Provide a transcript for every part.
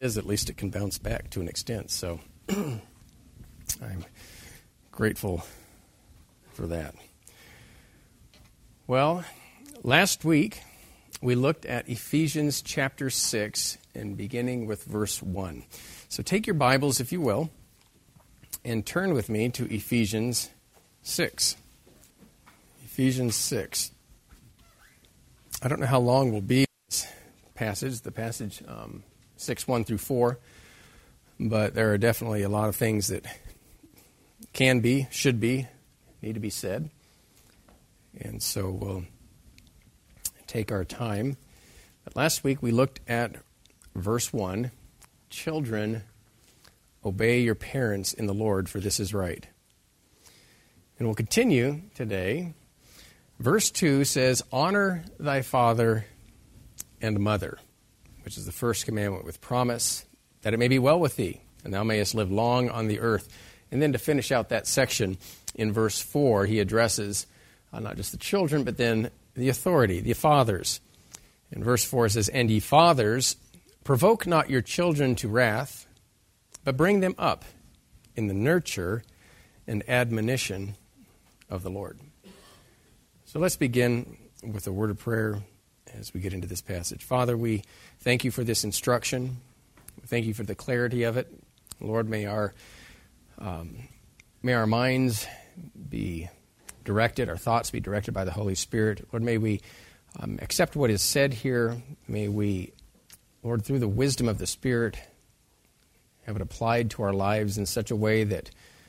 is, at least it can bounce back to an extent. So I'm grateful for that. Well, last week we looked at Ephesians chapter 6 and beginning with verse 1. So take your Bibles, if you will, and turn with me to Ephesians 6. Ephesians 6. I don't know how long we'll be in this passage, the passage 6, 1 through 4, but there are definitely a lot of things that can be, should be, need to be said. And so we'll take our time. But last week we looked at verse 1, children, obey your parents in the Lord, for this is right. And we'll continue today. Verse 2 says, honor thy father and mother, which is the first commandment with promise, that it may be well with thee, and thou mayest live long on the earth. And then to finish out that section, in verse 4, he addresses not just the children, but then the authority, the fathers. In verse 4 it says, and ye fathers, provoke not your children to wrath, but bring them up in the nurture and admonition of the Lord. So let's begin with a word of prayer as we get into this passage. Father, we thank you for this instruction. Thank you for the clarity of it. Lord, may our minds be directed, our thoughts be directed by the Holy Spirit. Lord, may we accept what is said here. May we, Lord, through the wisdom of the Spirit, have it applied to our lives in such a way that,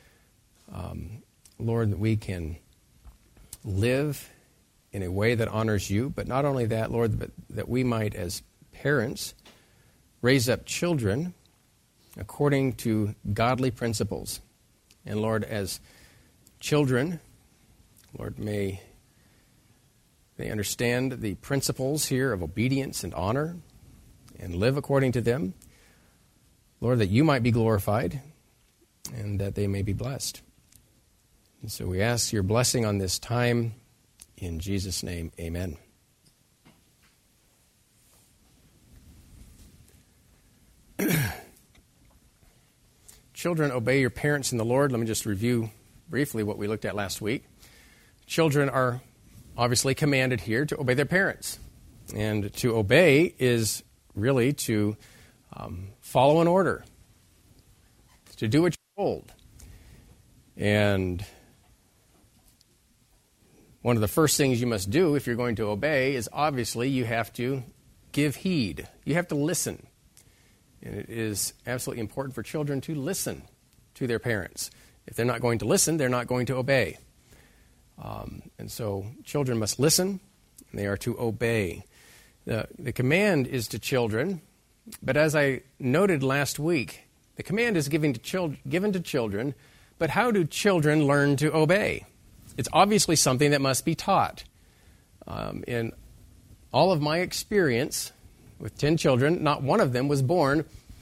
Lord, that we can live in a way that honors you. But not only that, Lord, but that we might, as parents, raise up children according to godly principles. And Lord, as children, Lord, may they understand the principles here of obedience and honor and live according to them. Lord, that you might be glorified and that they may be blessed. And so we ask your blessing on this time. In Jesus' name, amen. Children, obey your parents in the Lord. Let me just review briefly what we looked at last week. Children are obviously commanded here to obey their parents. And to obey is really to follow an order, to do what you're told. And one of the first things you must do if you're going to obey is obviously you have to give heed. You have to listen. And it is absolutely important for children to listen to their parents. If they're not going to listen, they're not going to obey. And so children must listen, and they are to obey. The command is to children, but as I noted last week, the command is given to children, but how do children learn to obey? It's obviously something that must be taught. In all of my experience with 10 children, not one of them was born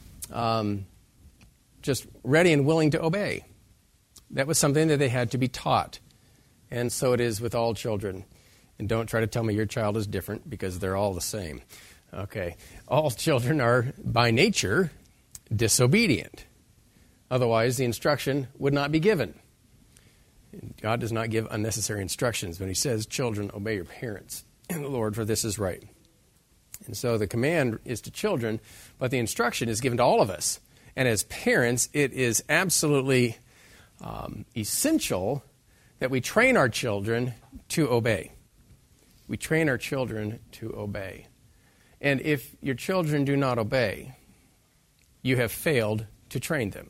just ready and willing to obey. That was something that they had to be taught. And so it is with all children. And don't try to tell me your child is different, because they're all the same. Okay. All children are, by nature, disobedient. Otherwise, the instruction would not be given. God does not give unnecessary instructions when he says, children, obey your parents in the Lord, for this is right. And so the command is to children, but the instruction is given to all of us. And as parents, it is absolutely essential that we train our children to obey. We train our children to obey. And if your children do not obey, you have failed to train them.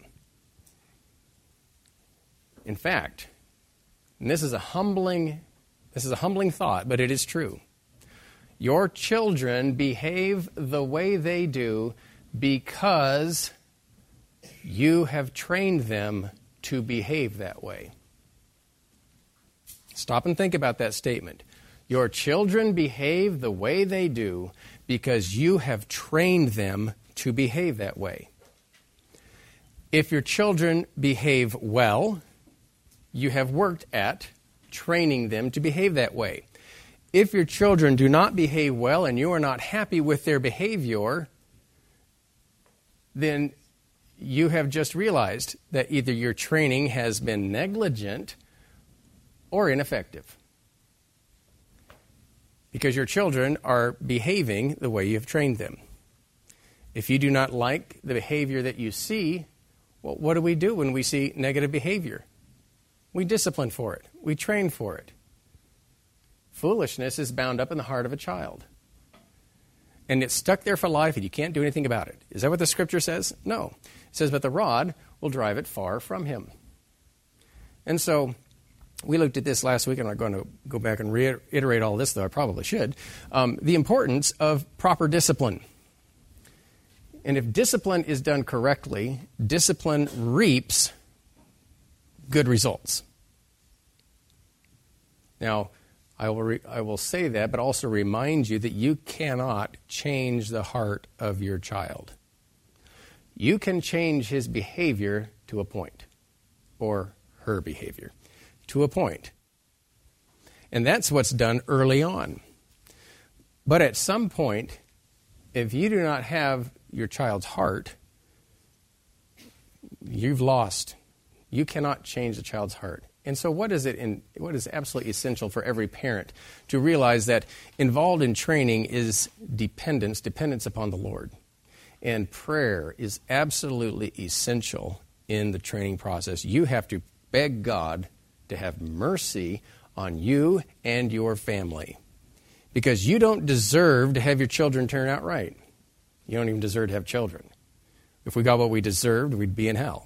In fact, and this is a humbling thought, but it is true. Your children behave the way they do because you have trained them to behave that way. Stop and think about that statement. Your children behave the way they do because you have trained them to behave that way. If your children behave well, you have worked at training them to behave that way. If your children do not behave well and you are not happy with their behavior, then you have just realized that either your training has been negligent or ineffective. Because your children are behaving the way you have trained them. If you do not like the behavior that you see, well, what do we do when we see negative behavior? We discipline for it. We train for it. Foolishness is bound up in the heart of a child. And it's stuck there for life and you can't do anything about it. Is that what the scripture says? No. It says, but the rod will drive it far from him. And so we looked at this last week. I'm not going to go back and reiterate all this, though I probably should. The importance of proper discipline. And if discipline is done correctly, discipline reaps good results. Now, I will say that, but also remind you that you cannot change the heart of your child. You can change his behavior to a point, or her behavior to a point. And that's what's done early on. But at some point, if you do not have your child's heart, you've lost. You cannot change the child's heart. And so what is absolutely essential for every parent to realize that involved in training is dependence upon the Lord. And prayer is absolutely essential in the training process. You have to beg God to have mercy on you and your family. Because you don't deserve to have your children turn out right. You don't even deserve to have children. If we got what we deserved, we'd be in hell.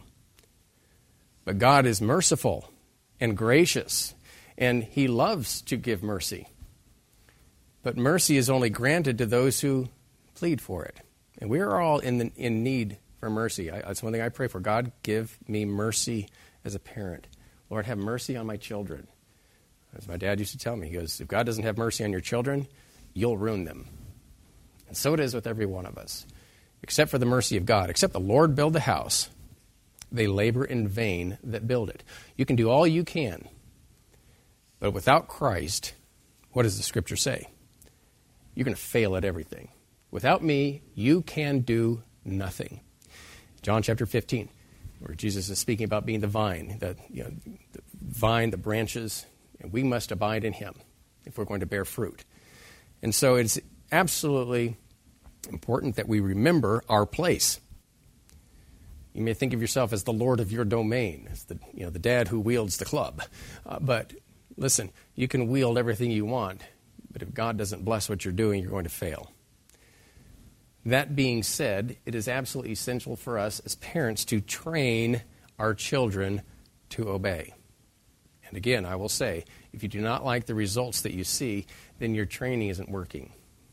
But God is merciful and gracious, and he loves to give mercy. But mercy is only granted to those who plead for it. And we are all in need for mercy. That's one thing I pray for. God, give me mercy as a parent. Lord, have mercy on my children. As my dad used to tell me, he goes, if God doesn't have mercy on your children, you'll ruin them. And so it is with every one of us. Except for the mercy of God. Except the Lord build the house, they labor in vain that build it. You can do all you can. But without Christ, what does the scripture say? You're going to fail at everything. Without me, you can do nothing. John chapter 15, where Jesus is speaking about being the vine, the vine, the branches, and we must abide in him if we're going to bear fruit. And so it's absolutely important that we remember our place. You may think of yourself as the Lord of your domain, as the dad who wields the club. But listen, you can wield everything you want, but if God doesn't bless what you're doing, you're going to fail. That being said, it is absolutely essential for us as parents to train our children to obey. And again, I will say, if you do not like the results that you see, then your training isn't working.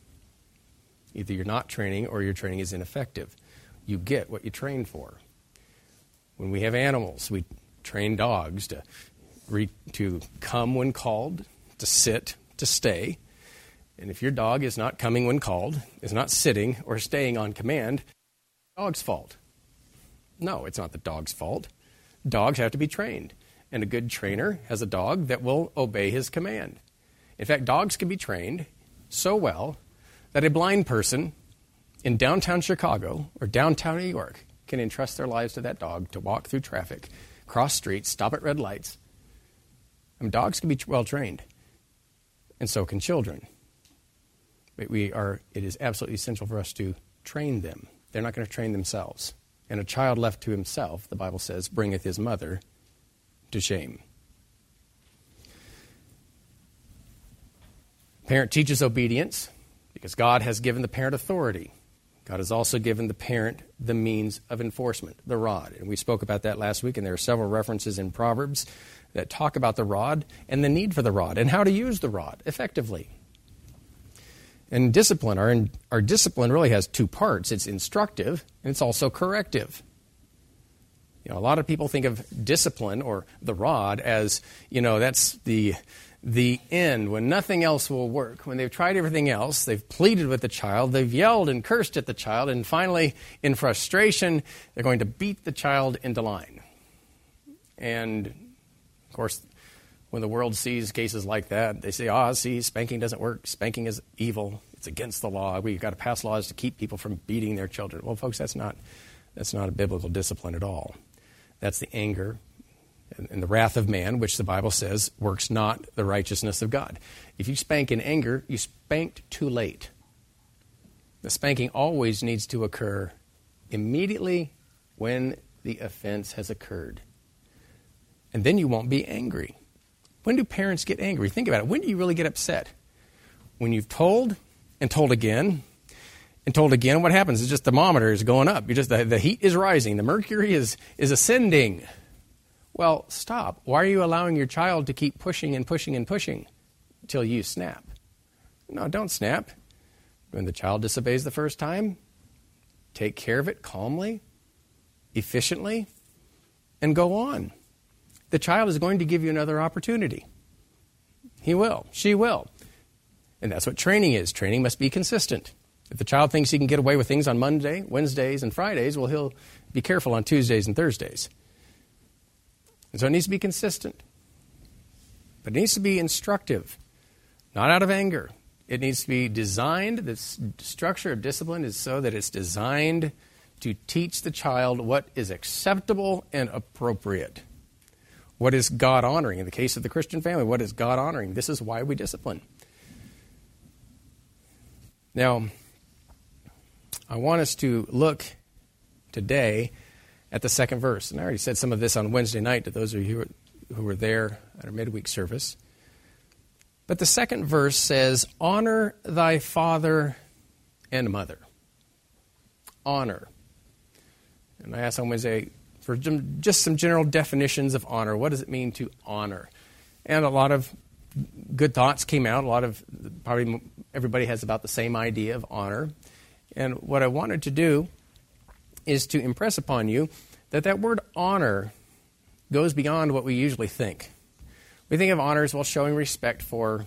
Either you're not training or your training is ineffective. You get what you train for. When we have animals, we train dogs to come when called, to sit, to stay. And if your dog is not coming when called, is not sitting or staying on command, it's the dog's fault. No, it's not the dog's fault. Dogs have to be trained. And a good trainer has a dog that will obey his command. In fact, dogs can be trained so well that a blind person in downtown Chicago or downtown New York can entrust their lives to that dog to walk through traffic, cross streets, stop at red lights. Dogs can be well trained, and so can children. But it is absolutely essential for us to train them. They're not going to train themselves. And a child left to himself, the Bible says, bringeth his mother to shame. Parent teaches obedience because God has given the parent authority. God has also given the parent the means of enforcement, the rod. And we spoke about that last week, and there are several references in Proverbs that talk about the rod and the need for the rod and how to use the rod effectively. And discipline, our discipline really has two parts. It's instructive and it's also corrective. A lot of people think of discipline or the rod as, that's the end, when nothing else will work. When they've tried everything else, they've pleaded with the child, they've yelled and cursed at the child, and finally, in frustration, they're going to beat the child into line. And, of course, when the world sees cases like that, they say, spanking doesn't work. Spanking is evil. It's against the law. We've got to pass laws to keep people from beating their children. Well, folks, that's not That's not a biblical discipline at all. That's the anger and the wrath of man, which the Bible says works not the righteousness of God. If you spank in anger, you spanked too late. The spanking always needs to occur immediately when the offense has occurred. And then you won't be angry. When do parents get angry? Think about it. When do you really get upset? When you've told and told again and told again, what happens? It's just the thermometer is going up. The heat is rising. The mercury is ascending. Well, stop. Why are you allowing your child to keep pushing and pushing and pushing until you snap? No, don't snap. When the child disobeys the first time, take care of it calmly, efficiently, and go on. The child is going to give you another opportunity. He will. She will. And that's what training is. Training must be consistent. If the child thinks he can get away with things on Monday, Wednesdays, and Fridays, well, he'll be careful on Tuesdays and Thursdays. And so it needs to be consistent. But it needs to be instructive, not out of anger. It needs to be designed, the structure of discipline is so that it's designed to teach the child what is acceptable and appropriate. What is God-honoring? In the case of the Christian family, what is God-honoring? This is why we discipline. Now, I want us to look today at the second verse. And I already said some of this on Wednesday night to those of you who were there at our midweek service. But the second verse says, honor thy father and mother. Honor. And I asked on Wednesday for just some general definitions of honor. What does it mean to honor? And a lot of good thoughts came out. Probably everybody has about the same idea of honor. And what I wanted to do is to impress upon you that word honor goes beyond what we usually think. We think of honor as well showing respect for,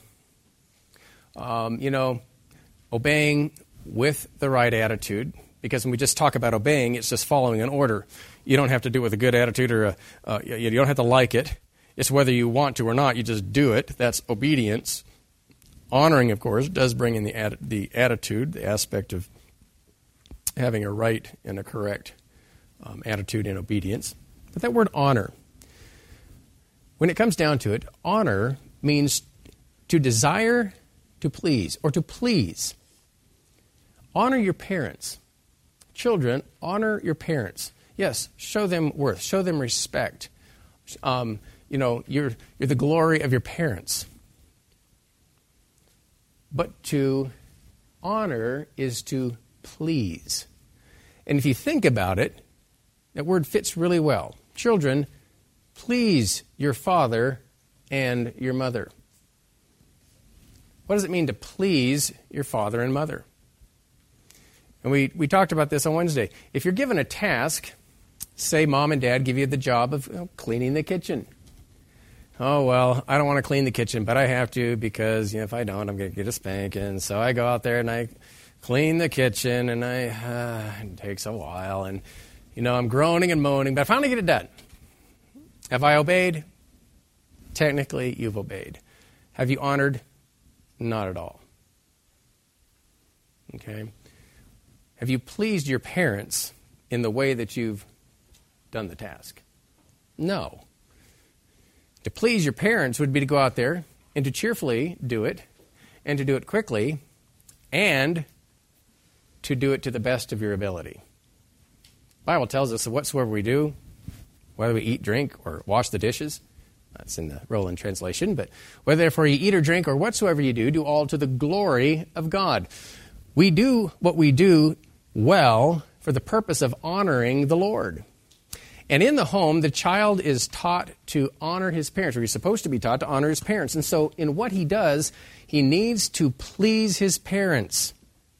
obeying with the right attitude. Because when we just talk about obeying, it's just following an order. You don't have to do it with a good attitude or you don't have to like it. It's whether you want to or not. You just do it. That's obedience. Honoring, of course, does bring in the attitude, the aspect of having a right and a correct attitude and obedience. But that word honor, when it comes down to it, honor means to desire to please or to please. Honor your parents. Children, honor your parents. Yes, show them worth, show them respect. You're the glory of your parents. But to honor is to please. And if you think about it, that word fits really well. Children, please your father and your mother. What does it mean to please your father and mother? And we talked about this on Wednesday. If you're given a task, say mom and dad give you the job of cleaning the kitchen. Oh, well, I don't want to clean the kitchen, but I have to because if I don't, I'm going to get a spanking. So I go out there and I clean the kitchen, and it takes a while. And, I'm groaning and moaning, but I finally get it done. Have I obeyed? Technically, you've obeyed. Have you honored? Not at all. Okay? Have you pleased your parents in the way that you've done the task? No. To please your parents would be to go out there and to cheerfully do it, and to do it quickly, and to do it to the best of your ability. The Bible tells us that whatsoever we do, whether we eat, drink, or wash the dishes, that's in the Roland translation, but whether therefore you eat or drink or whatsoever you do all to the glory of God. We do what we do well for the purpose of honoring the Lord. And in the home, the child is taught to honor his parents, or he's supposed to be taught to honor his parents. And so in what he does, he needs to please his parents.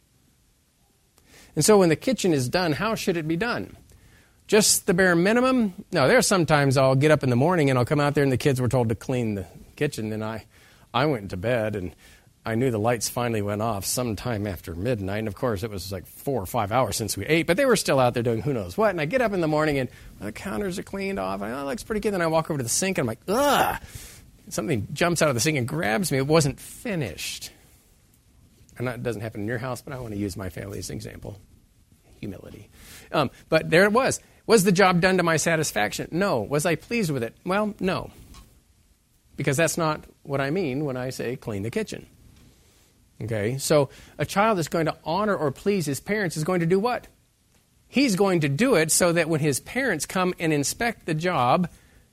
And so when the kitchen is done, how should it be done? Just the bare minimum? No, there are sometimes I'll get up in the morning and I'll come out there and the kids were told to clean the kitchen. And I went to bed and I knew the lights finally went off sometime after midnight. And of course, it was like 4 or 5 hours since we ate, but they were still out there doing who knows what. And I get up in the morning and the counters are cleaned off. And it looks pretty good. Then I walk over to the sink and I'm like, ugh! Something jumps out of the sink and grabs me. It wasn't finished. And that doesn't happen in your house, but I want to use my family as an example. Humility. But there it was. Was the job done to my satisfaction? No. Was I pleased with it? Well, no. Because that's not what I mean when I say clean the kitchen. Okay? So a child that's going to honor or please his parents is going to do what? He's going to do it so that when his parents come and inspect the job,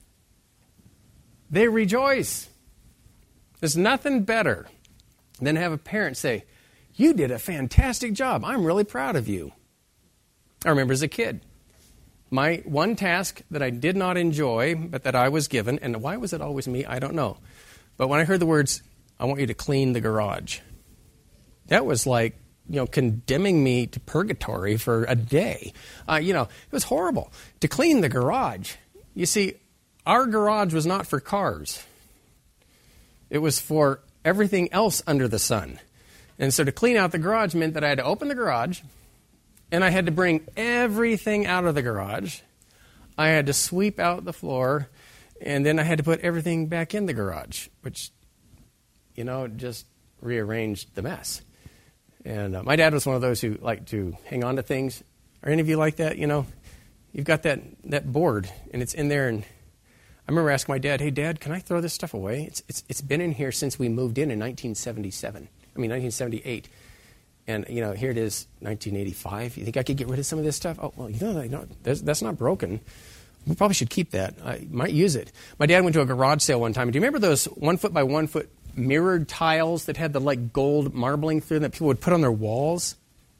they rejoice. There's nothing better than have a parent say, "You did a fantastic job. I'm really proud of you." I remember as a kid, my one task that I did not enjoy, but that I was given, and why was it always me? I don't know. But when I heard the words, "I want you to clean the garage," that was like, condemning me to purgatory for a day. It was horrible. To clean the garage. You see, our garage was not for cars. It was for everything else under the sun. And so to clean out the garage meant that I had to open the garage, and I had to bring everything out of the garage. I had to sweep out the floor, and then I had to put everything back in the garage, which, just rearranged the mess. And my dad was one of those who liked to hang on to things. Are any of you like that? You've got that board, and it's in there. And I remember asking my dad, "Hey, Dad, can I throw this stuff away? It's been in here since we moved in 1978. And, here it is, 1985. You think I could get rid of some of this stuff?" "Oh, well, that's not broken. We probably should keep that. I might use it." My dad went to a garage sale one time. Do you remember those 1 foot by 1 foot mirrored tiles that had the gold marbling through them that people would put on their walls?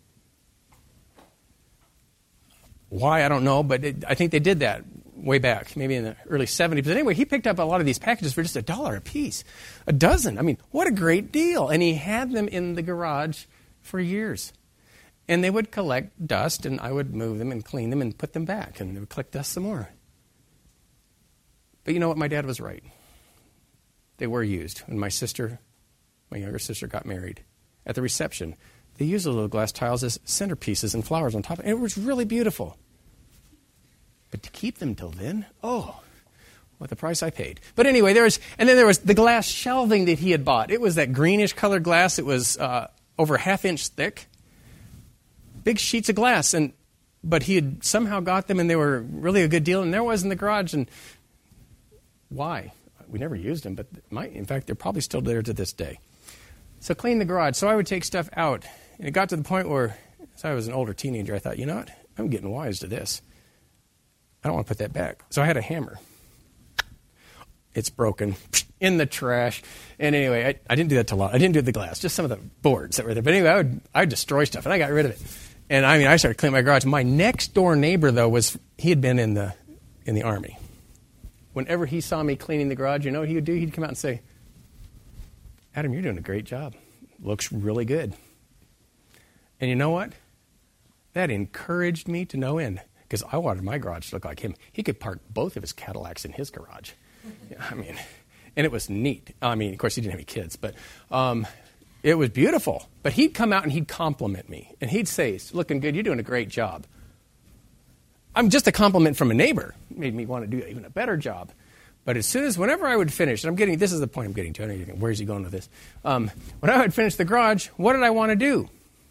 Why, I don't know, but I think they did that way back, maybe in the early 70s. But anyway, he picked up a lot of these packages for just $1 a piece. A dozen. I mean, what a great deal. And he had them in the garage for years. And they would collect dust, and I would move them and clean them and put them back, and they would collect dust some more. But you know what? My dad was right. They were used. When my younger sister, got married, at the reception, they used the little glass tiles as centerpieces and flowers on top. And it was really beautiful. But to keep them till then, what the price I paid. But anyway, there was the glass shelving that he had bought. It was that greenish colored glass. It was over a half-inch thick. Big sheets of glass. But he had somehow got them, and they were really a good deal. And there was in the garage. And why? We never used them, but in fact, they're probably still there to this day. So clean the garage. So I would take stuff out. And it got to the point where, as I was an older teenager, I thought, you know what? I'm getting wise to this. I don't want to put that back. So I had a hammer. It's broken. In the trash. And anyway, I didn't do that to a lot. I didn't do the glass, just some of the boards that were there. But anyway, I would destroy stuff, and I got rid of it. And I started cleaning my garage. My next door neighbor, though, he had been in the Army. Whenever he saw me cleaning the garage, you know what he would do? He'd come out and say, "Adam, you're doing a great job. Looks really good." And you know what? That encouraged me to no end, because I wanted my garage to look like him. He could park both of his Cadillacs in his garage. And it was neat. Of course, he didn't have any kids, but it was beautiful. But he'd come out and he'd compliment me. And he'd say, "It's looking good. You're doing a great job." I'm just a compliment from a neighbor. It made me want to do even a better job. But whenever I would finish, this is the point I'm getting to. I know you're thinking, where's he going with this? When I would finish the garage, what did I want to do?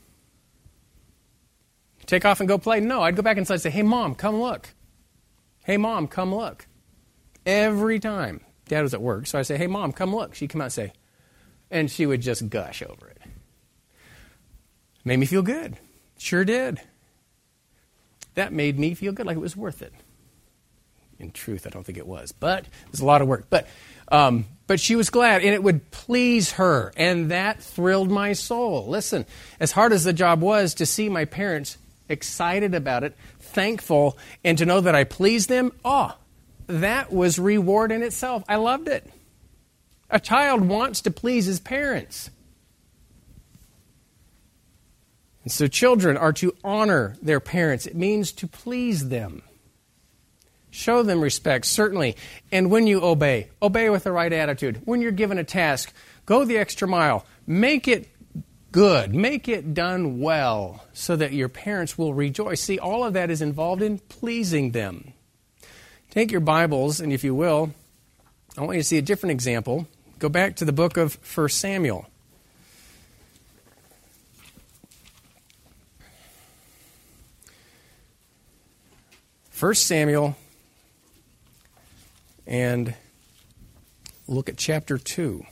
Take off and go play? No, I'd go back inside and say, "Hey, Mom, come look. Hey, Mom, come look." Every time. Dad was at work, so I'd say, "Hey, Mom, come look." She'd come out and say, and she would just gush over it. Made me feel good. Sure did. That made me feel good, like it was worth it. In truth, I don't think it was, but it was a lot of work. But she was glad, and it would please her, and that thrilled my soul. Listen, as hard as the job was, to see my parents excited about it, thankful, and to know that I pleased them, that was reward in itself. I loved it. A child wants to please his parents. And so children are to honor their parents. It means to please them. Show them respect, certainly. And when you obey with the right attitude. When you're given a task, go the extra mile. Make it good. Make it done well so that your parents will rejoice. See, all of that is involved in pleasing them. Take your Bibles, and if you will, I want you to see a different example. Go back to the book of 1 Samuel. 1 Samuel, and look at chapter 2.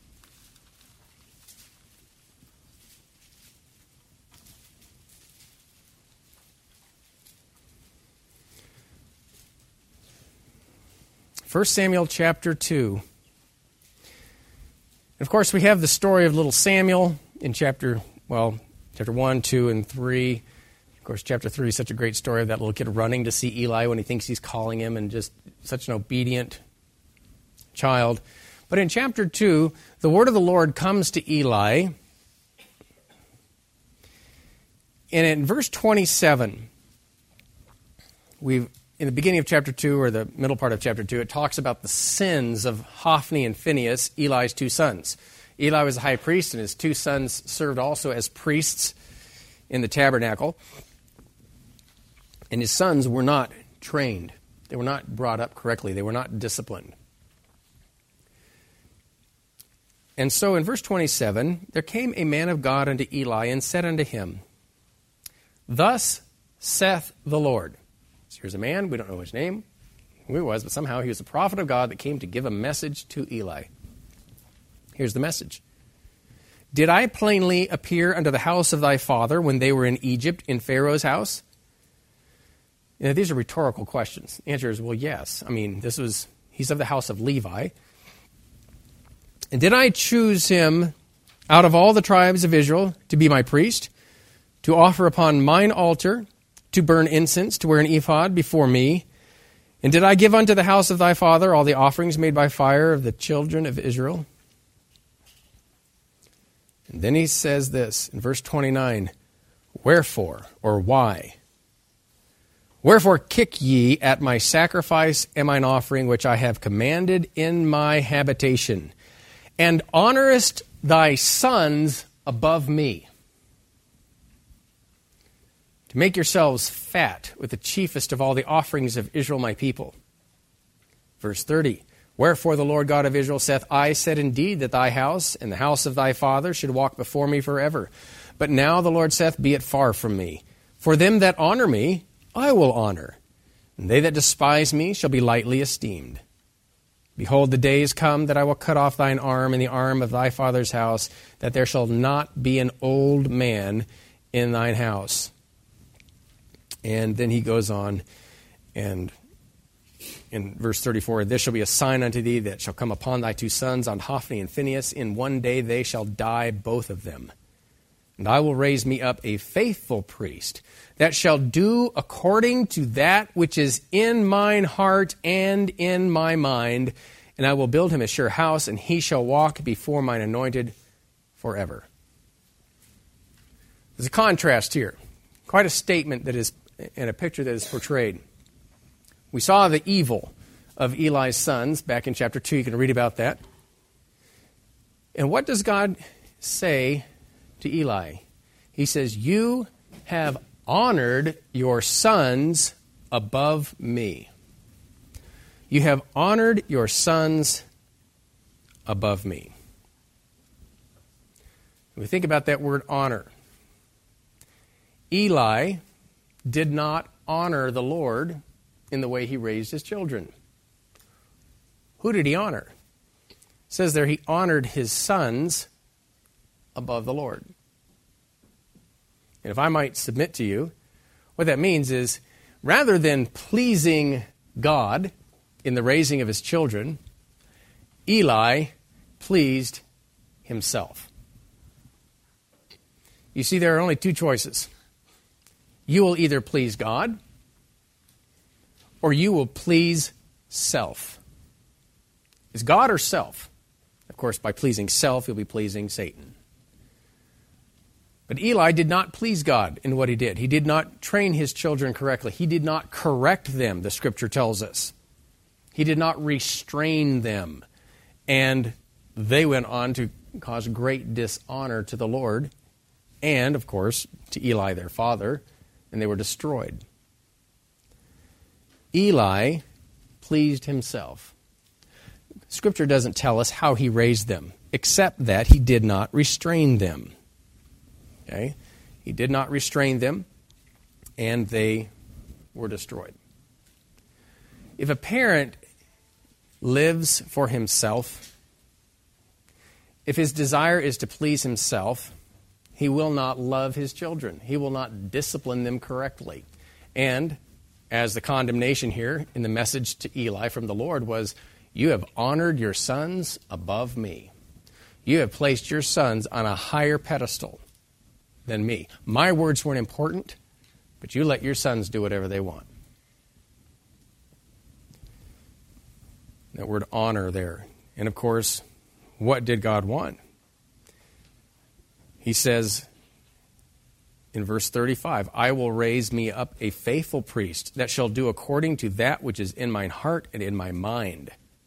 First Samuel chapter 2. And of course, we have the story of little Samuel in chapter 1, 2, and 3. Of course, chapter 3 is such a great story of that little kid running to see Eli when he thinks he's calling him, and just such an obedient child. But in chapter 2, the word of the Lord comes to Eli. And in verse 27, in the beginning of chapter 2, or the middle part of chapter 2, it talks about the sins of Hophni and Phinehas, Eli's two sons. Eli was the high priest, and his two sons served also as priests in the tabernacle. And his sons were not trained. They were not brought up correctly. They were not disciplined. And so in verse 27, there came a man of God unto Eli and said unto him, Thus saith the Lord. So here's a man, we don't know his name, who he was, but somehow he was a prophet of God that came to give a message to Eli. Here's the message. Did I plainly appear unto the house of thy father when they were in Egypt in Pharaoh's house? You know, these are rhetorical questions. The answer is, well, yes. I mean, he's of the house of Levi. And did I choose him out of all the tribes of Israel to be my priest, to offer upon mine altar, to burn incense, to wear an ephod before me? And did I give unto the house of thy father all the offerings made by fire of the children of Israel? And then he says this in verse 29, Wherefore, or why? Wherefore kick ye at my sacrifice and mine offering, which I have commanded in my habitation, and honorest thy sons above me, to make yourselves fat with the chiefest of all the offerings of Israel my people. Verse 30, Wherefore the Lord God of Israel saith, I said indeed that thy house and the house of thy father should walk before me forever. But now the Lord saith, Be it far from me. For them that honor me, I will honor, and they that despise me shall be lightly esteemed. Behold, the days come that I will cut off thine arm and the arm of thy father's house, that there shall not be an old man in thine house. And then he goes on, and in verse 34, This shall be a sign unto thee that shall come upon thy two sons, on Hophni and Phinehas. In one day they shall die, both of them. And I will raise me up a faithful priest, that shall do according to that which is in mine heart and in my mind. And I will build him a sure house, and he shall walk before mine anointed forever. There's a contrast here. Quite a statement that is, and a picture that is portrayed. We saw the evil of Eli's sons back in chapter 2. You can read about that. And what does God say to Eli? He says, You have honored your sons above me. You have honored your sons above me. When we think about that word honor, Eli did not honor the Lord in the way he raised his children. Who did he honor? It says there he honored his sons above the Lord. And if I might submit to you, what that means is, rather than pleasing God in the raising of his children, Eli pleased himself. You see, there are only two choices. You will either please God, or you will please self. Is God or self? Of course, by pleasing self, you'll be pleasing Satan. But Eli did not please God in what he did. He did not train his children correctly. He did not correct them, the Scripture tells us. He did not restrain them. And they went on to cause great dishonor to the Lord and, of course, to Eli, their father, and they were destroyed. Eli pleased himself. Scripture doesn't tell us how he raised them, except that he did not restrain them. Okay? He did not restrain them, and they were destroyed. If a parent lives for himself, if his desire is to please himself, he will not love his children. He will not discipline them correctly. And as the condemnation here in the message to Eli from the Lord was, you have honored your sons above me. You have placed your sons on a higher pedestal than me. My words weren't important, but you let your sons do whatever they want. That word honor there. And of course, what did God want? He says in verse 35, I will raise me up a faithful priest that shall do according to that which is in mine heart and in my mind.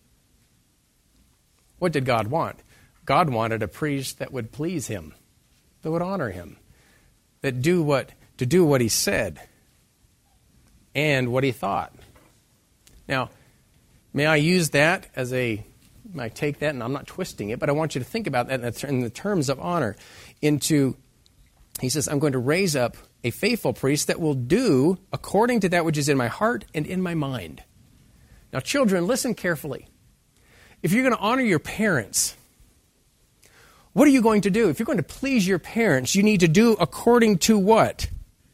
What did God want? God wanted a priest that would please him, that would honor him, that do what he said and what he thought. Now, may I use that I take that, and I'm not twisting it, but I want you to think about that in the terms of honor. He says, I'm going to raise up a faithful priest that will do according to that which is in my heart and in my mind. Now, children, listen carefully. If you're going to honor your parents, what are you going to do? If you're going to please your parents, you need to do according to what?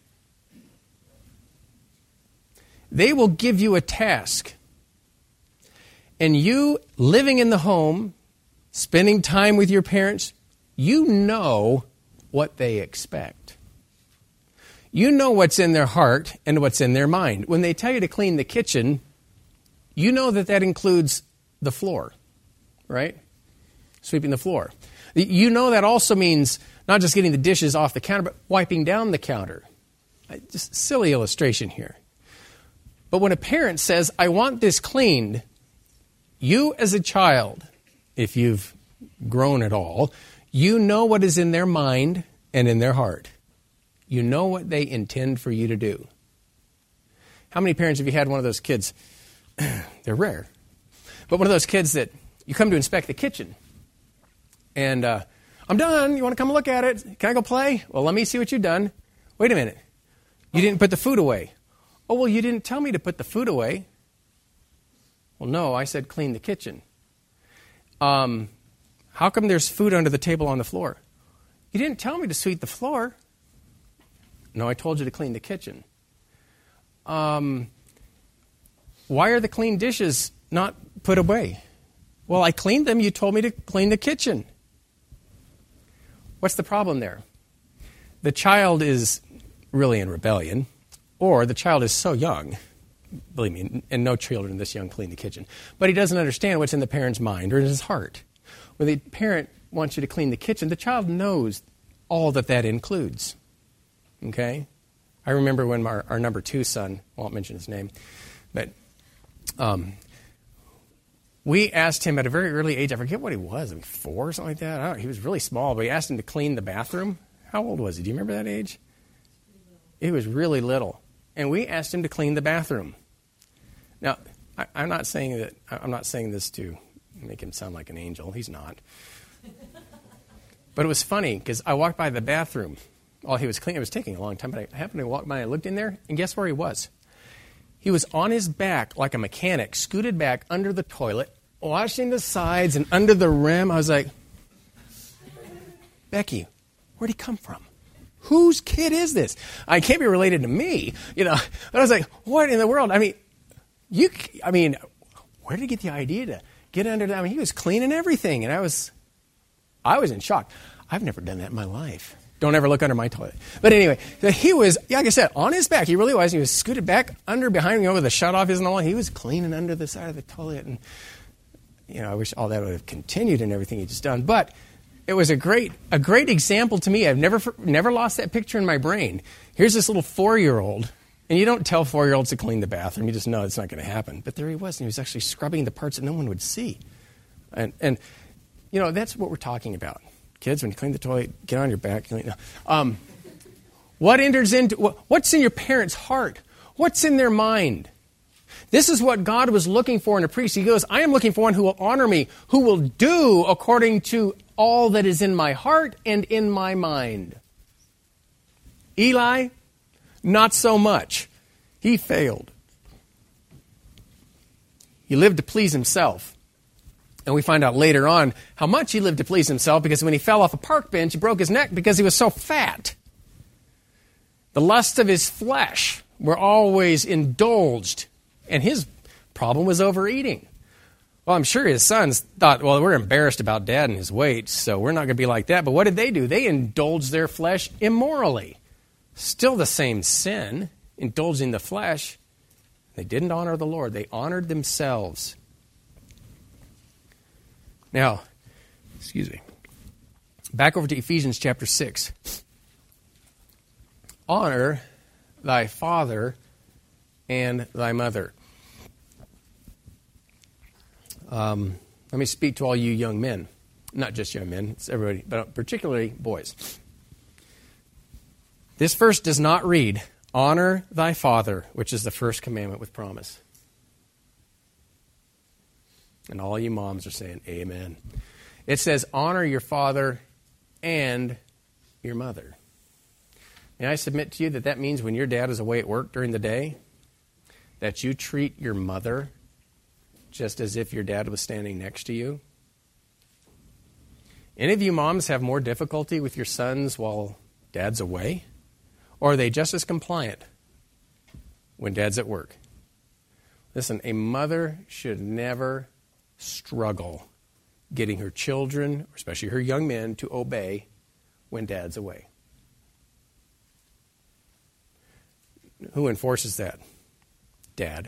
They will give you a task. And you, living in the home, spending time with your parents, you know what they expect. You know what's in their heart and what's in their mind. When they tell you to clean the kitchen, you know that includes the floor, right? Sweeping the floor. You know that also means not just getting the dishes off the counter, but wiping down the counter. Just silly illustration here. But when a parent says, I want this cleaned, you as a child, if you've grown at all, you know what is in their mind and in their heart. You know what they intend for you to do. How many parents have you had one of those kids? They're rare. But one of those kids that you come to inspect the kitchen. And I'm done. You want to come look at it? Can I go play? Well, let me see what you've done. Wait a minute. You didn't put the food away. Oh, well, you didn't tell me to put the food away. Well, no, I said clean the kitchen. How come there's food under the table on the floor? You didn't tell me to sweep the floor. No, I told you to clean the kitchen. Why are the clean dishes not put away? Well, I cleaned them. You told me to clean the kitchen. What's the problem there? The child is really in rebellion, or the child is so young, believe me, and no children this young clean the kitchen, but he doesn't understand what's in the parent's mind or in his heart. When the parent wants you to clean the kitchen, the child knows all that includes. Okay? I remember when our number 2 son, I won't mention his name, but we asked him at a very early age, I forget what he was, 4 or something like that. I don't know, he was really small, but we asked him to clean the bathroom. How old was he? Do you remember that age? He was really little. And we asked him to clean the bathroom. Now, I'm not saying this to make him sound like an angel. He's not. But it was funny because I walked by the bathroom while he was cleaning. It was taking a long time, but I happened to walk by and I looked in there, and guess where he was? He was on his back like a mechanic, scooted back under the toilet, washing the sides and under the rim. I was like, Becky, where'd he come from? Whose kid is this? I can't be related to me, But I was like, what in the world? Where did he get the idea to get under that? He was cleaning everything, and I was in shock. I've never done that in my life. Don't ever look under my toilet. But anyway, he was, like I said, on his back. He really was. He was scooted back under behind me with the shut off and all. He was cleaning under the side of the toilet. And, I wish all that would have continued and everything he'd just done. But it was a great example to me. I've never lost that picture in my brain. Here's this little 4-year-old. And you don't tell 4-year-olds to clean the bathroom. You just know it's not going to happen. But there he was. And he was actually scrubbing the parts that no one would see. And that's what we're talking about. Kids, when you clean the toilet, get on your back. What's in your parents' heart? What's in their mind? This is what God was looking for in a priest. He goes, I am looking for one who will honor me, who will do according to all that is in my heart and in my mind. Eli, not so much. He failed. He lived to please himself. And we find out later on how much he lived to please himself, because when he fell off a park bench, he broke his neck because he was so fat. The lusts of his flesh were always indulged, and his problem was overeating. Well, I'm sure his sons thought, well, we're embarrassed about Dad and his weight, so we're not going to be like that. But what did they do? They indulged their flesh immorally. Still the same sin, indulging the flesh. They didn't honor the Lord. They honored themselves. Now, back over to Ephesians chapter 6. Honor thy father and thy mother. Let me speak to all you young men. Not just young men, it's everybody, but particularly boys. This verse does not read, honor thy father, which is the first commandment with promise. And all you moms are saying, amen. It says, honor your father and your mother. And I submit to you that means when your dad is away at work during the day, that you treat your mother just as if your dad was standing next to you. Any of you moms have more difficulty with your sons while dad's away? Or are they just as compliant when dad's at work? Listen, a mother should never struggle getting her children, especially her young men, to obey when dad's away. Who enforces that? Dad.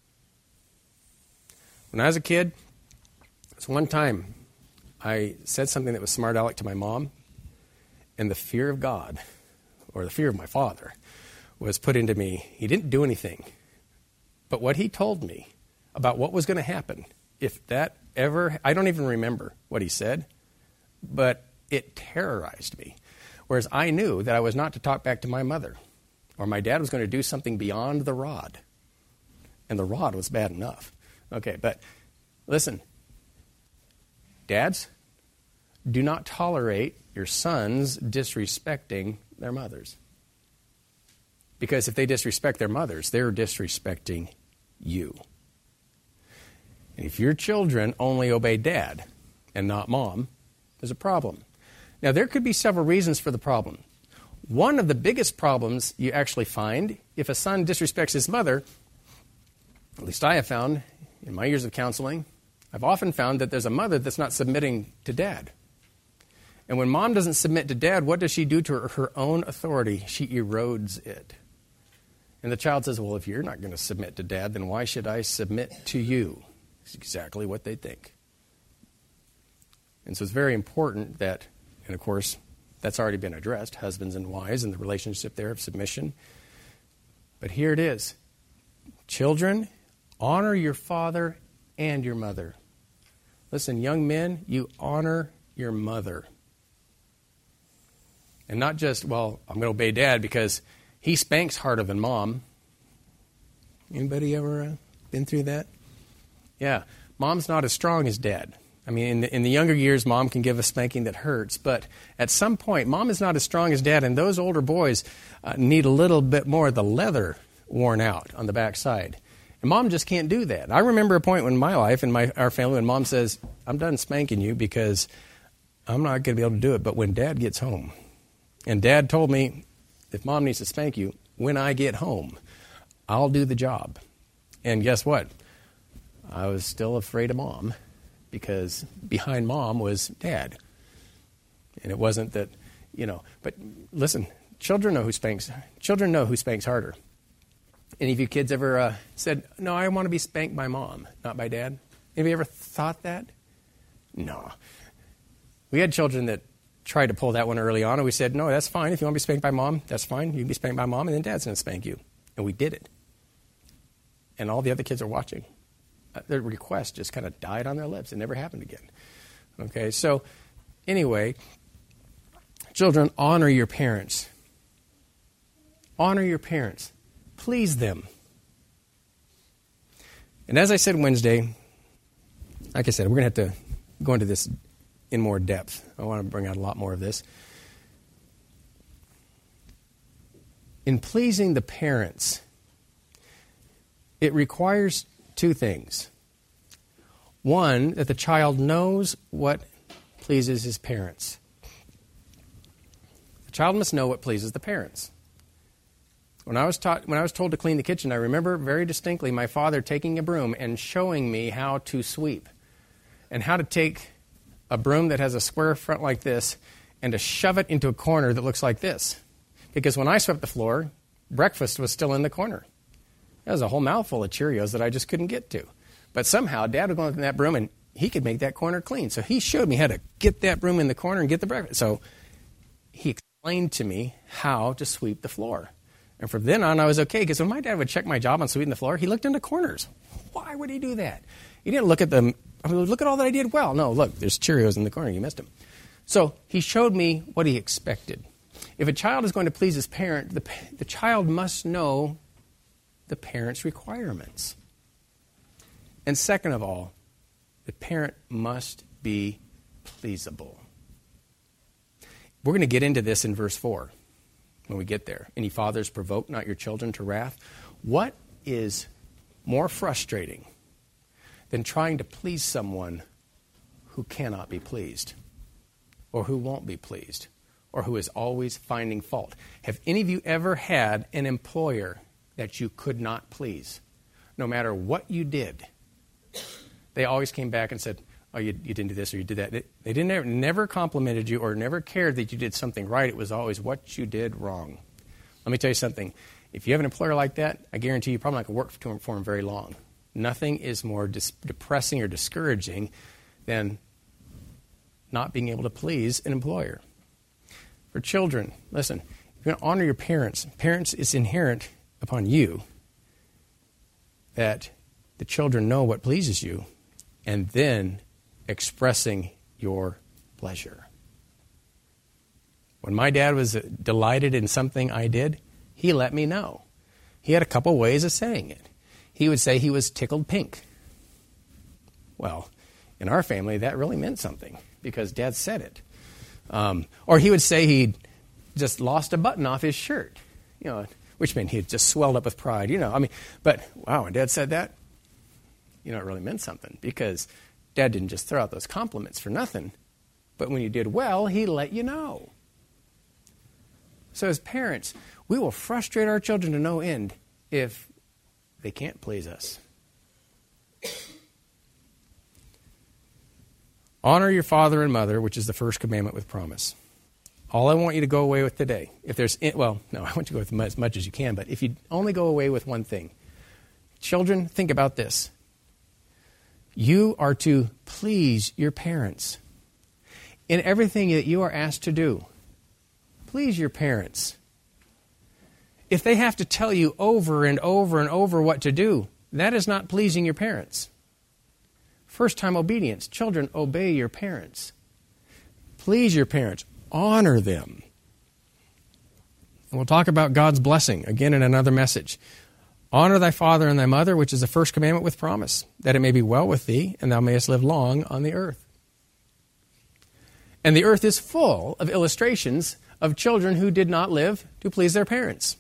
When I was a kid, this one time I said something that was smart aleck to my mom, and the fear of God, or the fear of my father, was put into me. He didn't do anything. But what he told me about what was going to happen, if that ever, I don't even remember what he said, but it terrorized me. Whereas I knew that I was not to talk back to my mother, or my dad was going to do something beyond the rod. And the rod was bad enough. Okay, but listen, dads, do not tolerate your sons disrespecting their mothers. Because if they disrespect their mothers, they're disrespecting you. And if your children only obey dad and not mom, there's a problem. Now, there could be several reasons for the problem. One of the biggest problems you actually find if a son disrespects his mother, at least I have found in my years of counseling, I've often found that there's a mother that's not submitting to dad. And when mom doesn't submit to dad, what does she do to her own authority? She erodes it. And the child says, well, if you're not going to submit to dad, then why should I submit to you? It's exactly what they think. And so it's very important that, and of course, that's already been addressed, husbands and wives and the relationship there of submission. But here it is. Children, honor your father and your mother. Listen, young men, you honor your mother. And not just, well, I'm going to obey dad because he spanks harder than mom. Anybody ever been through that? Yeah, mom's not as strong as dad. I mean, in the younger years, mom can give a spanking that hurts. But at some point, mom is not as strong as dad, and those older boys need a little bit more of the leather worn out on the backside. And mom just can't do that. I remember a point in my life, in our family, when mom says, I'm done spanking you because I'm not going to be able to do it. But when dad gets home, and dad told me, if mom needs to spank you, when I get home, I'll do the job. And guess what? I was still afraid of mom because behind mom was dad. And it wasn't that, but listen, children know who spanks harder. Any of you kids ever said, no, I want to be spanked by mom, not by dad? Have you ever thought that? No. We had children that tried to pull that one early on, and we said, no, that's fine. If you want to be spanked by mom, that's fine. You can be spanked by mom, and then dad's going to spank you. And we did it. And all the other kids are watching. Their request just kind of died on their lips. It never happened again. Okay, so anyway, children, honor your parents. Honor your parents. Please them. And as I said Wednesday, like I said, we're going to have to go into this in more depth. I want to bring out a lot more of this. In pleasing the parents, it requires two things. One, that the child knows what pleases his parents. The child must know what pleases the parents. When I was told to clean the kitchen, I remember very distinctly my father taking a broom and showing me how to sweep and how to take a broom that has a square front like this and to shove it into a corner that looks like this. Because when I swept the floor, breakfast was still in the corner. That was a whole mouthful of Cheerios that I just couldn't get to. But somehow Dad would go in that broom and he could make that corner clean. So he showed me how to get that broom in the corner and get the breakfast. So he explained to me how to sweep the floor. And from then on, I was okay, because when my dad would check my job on sweeping the floor, he looked into corners. Why would he do that? He didn't look at them. I mean, look at all that I did well. No, look, there's Cheerios in the corner. You missed them. So he showed me what he expected. If a child is going to please his parent, the child must know the parent's requirements. And second of all, the parent must be pleasable. We're going to get into this in verse 4 when we get there. Any fathers, provoke not your children to wrath. What is more frustrating than trying to please someone who cannot be pleased, or who won't be pleased, or who is always finding fault? Have any of you ever had an employer that you could not please? No matter what you did, they always came back and said, oh, you didn't do this or you did that. They never complimented you or never cared that you did something right. It was always what you did wrong. Let me tell you something. If you have an employer like that, I guarantee you probably not going to work for him very long. Nothing is more depressing or discouraging than not being able to please an employer. For children, listen, if you're going to honor your parents, it's inherent upon you that the children know what pleases you, and then expressing your pleasure. When my dad was delighted in something I did, he let me know. He had a couple ways of saying it. He would say he was tickled pink. Well, in our family, that really meant something because Dad said it. Or he would say he'd just lost a button off his shirt, which meant he had just swelled up with pride, But wow, when Dad said that, it really meant something because Dad didn't just throw out those compliments for nothing. But when you did well, he let you know. So as parents, we will frustrate our children to no end if they can't please us. Honor your father and mother, which is the first commandment with promise. All I want you to go away with today, I want you to go with as much as you can, but if you only go away with one thing, children, think about this. You are to please your parents in everything that you are asked to do. Please your parents. If they have to tell you over and over and over what to do, that is not pleasing your parents. First-time obedience. Children, obey your parents. Please your parents. Honor them. And we'll talk about God's blessing again in another message. Honor thy father and thy mother, which is the first commandment with promise, that it may be well with thee, and thou mayest live long on the earth. And the earth is full of illustrations of children who did not live to please their parents.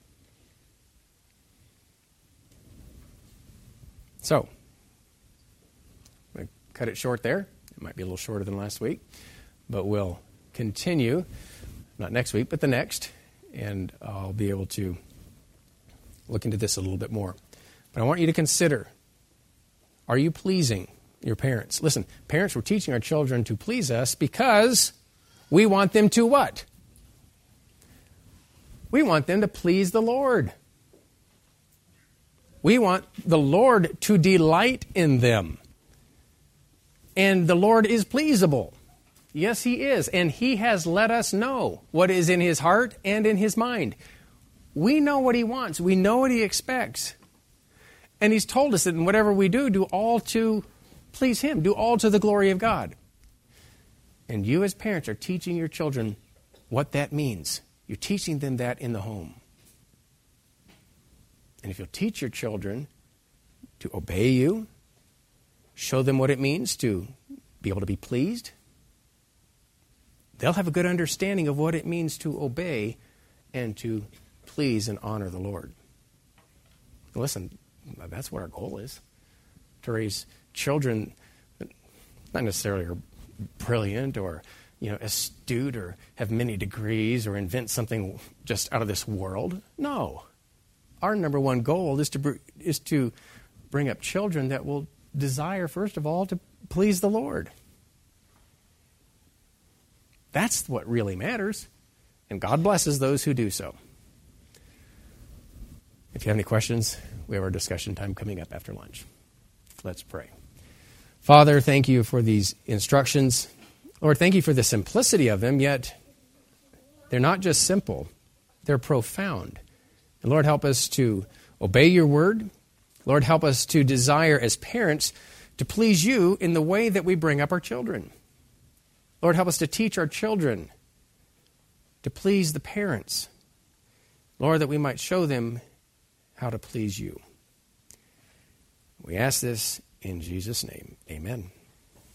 So, I'm going to cut it short there. It might be a little shorter than last week, but we'll continue, not next week, but the next, and I'll be able to look into this a little bit more. But I want you to consider, are you pleasing your parents? Listen, parents, we're teaching our children to please us because we want them to what? We want them to please the Lord. We want the Lord to delight in them. And the Lord is pleasable. Yes, He is. And He has let us know what is in His heart and in His mind. We know what He wants. We know what He expects. And He's told us that in whatever we do all to please Him. Do all to the glory of God. And you as parents are teaching your children what that means. You're teaching them that in the home. And if you'll teach your children to obey you, show them what it means to be able to be pleased, they'll have a good understanding of what it means to obey and to please and honor the Lord. Listen, that's what our goal is, to raise children not necessarily are brilliant or astute or have many degrees or invent something just out of this world. No. Our number one goal is to bring up children that will desire, first of all, to please the Lord. That's what really matters. And God blesses those who do so. If you have any questions, we have our discussion time coming up after lunch. Let's pray. Father, thank you for these instructions. Lord, thank you for the simplicity of them, yet they're not just simple, they're profound. And Lord, help us to obey your word. Lord, help us to desire as parents to please you in the way that we bring up our children. Lord, help us to teach our children to please the parents. Lord, that we might show them how to please you. We ask this in Jesus' name. Amen.